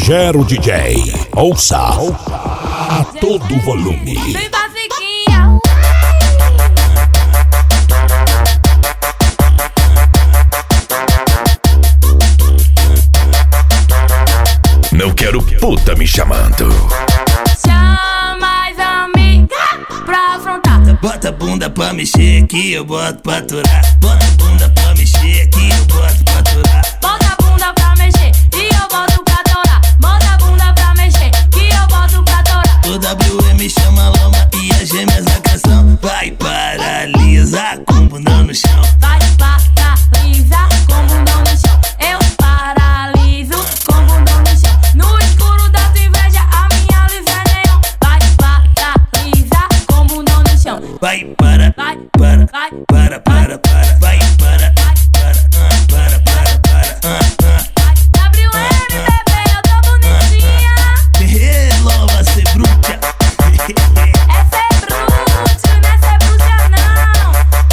Gero DJ. Ouça a todo volume. Vem basiquinha. Não quero puta me chamando. Chama as amigas pra afrontar. Bota a bunda pra mexer aqui, eu boto pra aturar. Bota a bunda pra mexer aqui, eu boto pra aturar. Bota a bunda pra mexer e eu boto pra torar. Bota a bunda pra mexer que eu boto pra torar. O WM chama Loma e as gêmeas na canção. Vai paralisar com o bundão no chão. Vai paralisar com o bundão no chão. Eu paraliso com o bundão no chão. No escuro da tua inveja a minha luz é neon. Vai paralisar com o bundão no chão. Vai para, Vai, para, vai, para, para, para. Vai para, para, WM, bebê, eu tô bonitinha. Loma, cê bruta. Essa é bruxa, não é ser bruxa não.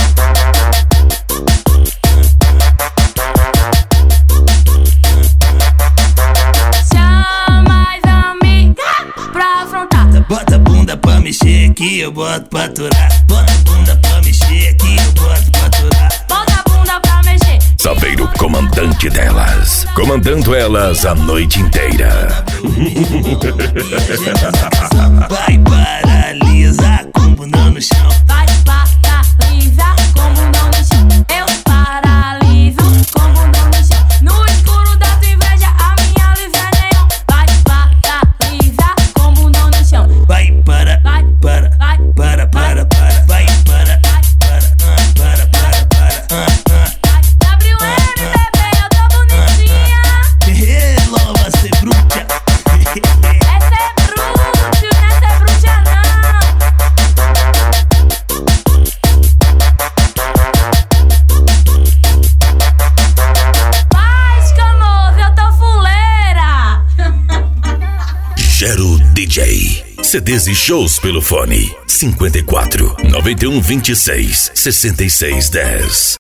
Chama as amigas pra afrontar. Bota a bunda pra mexer aqui, eu boto pra aturar. Bota a bunda pra mexer aqui, eu boto pra aturar. Bota a bunda pra mexer. Saveiro comandante delas, comandando elas a noite inteira. Vai paralisar com o bundão no chão. Vai paralisar com o bundão no chão. Eu paraliso com o bundão no chão. No escuro da tua inveja a minha luz é neon. Vai paralisar com o bundão no chão. Vai para, Vai, para, vai, para, para, para. Vai para, para, para. WM, bebê, eu tô bonitinha. Loma, cê bruta. Essa é bruxa, não é ser bruxa não. Vai, escamoso, eu tô fuleira. Gero DJ. CDs e shows pelo fone 54 91 26 66 10.